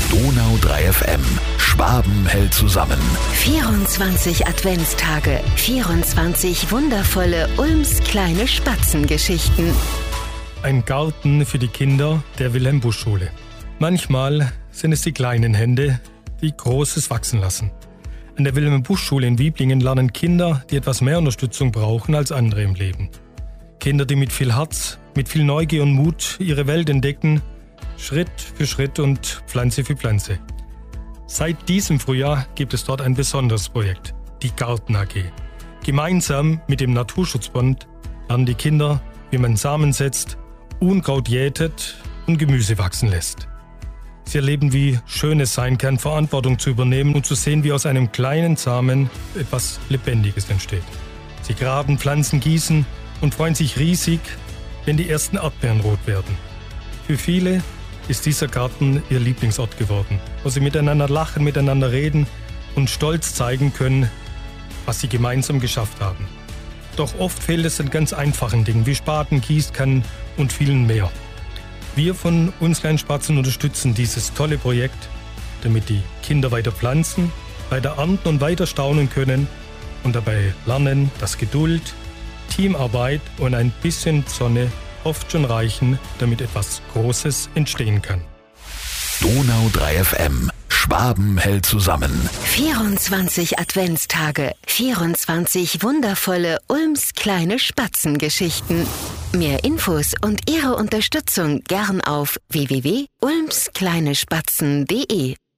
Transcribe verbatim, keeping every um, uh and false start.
Donau drei F M. Schwaben hält zusammen. vierundzwanzig Adventstage, vierundzwanzig wundervolle Ulms kleine Spatzengeschichten. Ein Garten für die Kinder der Wilhelm-Busch-Schule. Manchmal sind es die kleinen Hände, die Großes wachsen lassen. An der Wilhelm-Busch-Schule in Wieblingen lernen Kinder, die etwas mehr Unterstützung brauchen als andere im Leben. Kinder, die mit viel Herz, mit viel Neugier und Mut ihre Welt entdecken, Schritt für Schritt und Pflanze für Pflanze. Seit diesem Frühjahr gibt es dort ein besonderes Projekt, die Garten A G. Gemeinsam mit dem Naturschutzbund lernen die Kinder, wie man Samen setzt, Unkraut jätet und Gemüse wachsen lässt. Sie erleben, wie schön es sein kann, Verantwortung zu übernehmen und zu sehen, wie aus einem kleinen Samen etwas Lebendiges entsteht. Sie graben, pflanzen, gießen und freuen sich riesig, wenn die ersten Erdbeeren rot werden. Für viele ist dieser Garten ihr Lieblingsort geworden, wo sie miteinander lachen, miteinander reden und stolz zeigen können, was sie gemeinsam geschafft haben. Doch oft fehlt es an ganz einfachen Dingen wie Spaten, Gießkannen und vielen mehr. Wir von uns kleinen Spatzen unterstützen dieses tolle Projekt, damit die Kinder weiter pflanzen, weiter ernten und weiter staunen können und dabei lernen, dass Geduld, Teamarbeit und ein bisschen Sonne oft schon reichen, damit etwas Großes entstehen kann. Donau drei F M. Schwaben hält zusammen. vierundzwanzig Adventstage, vierundzwanzig wundervolle Ulms kleine Spatzengeschichten. Mehr Infos und Ihre Unterstützung gern auf w w w punkt ulmskleinespatzen punkt de.